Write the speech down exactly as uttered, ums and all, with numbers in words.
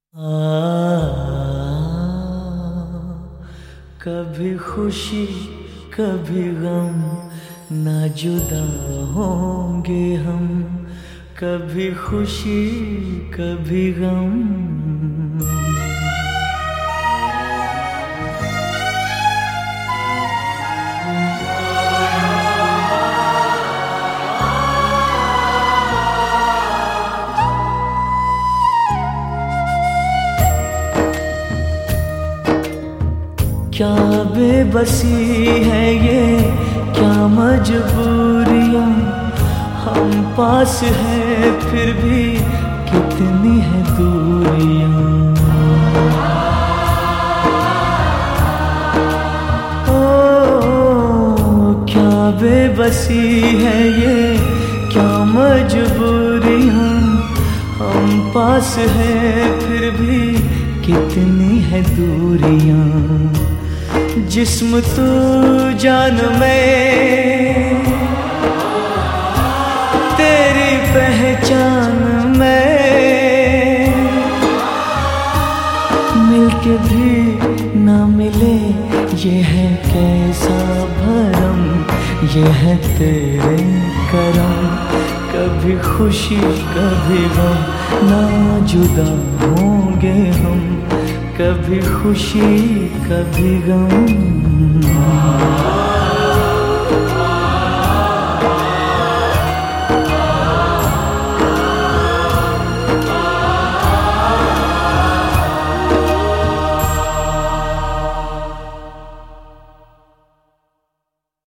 आ, कभी खुशी कभी गम, ना जुदा होंगे हम। कभी खुशी कभी गम। क्या बेबसी है ये, क्या मजबूरियां। हम पास हैं फिर भी कितनी है दूरियां। ओ क्या बेबसी है ये, क्या मजबूरियां। हम पास हैं फिर भी कितनी है दूरियां। जिस्म तू जान में, तेरी पहचान में। मिलके भी ना मिले ये है कैसा भरम, ये है तेरे करम। कभी खुशी कभी गम, ना जुदा होंगे हम। कभी खुशी कभी गम।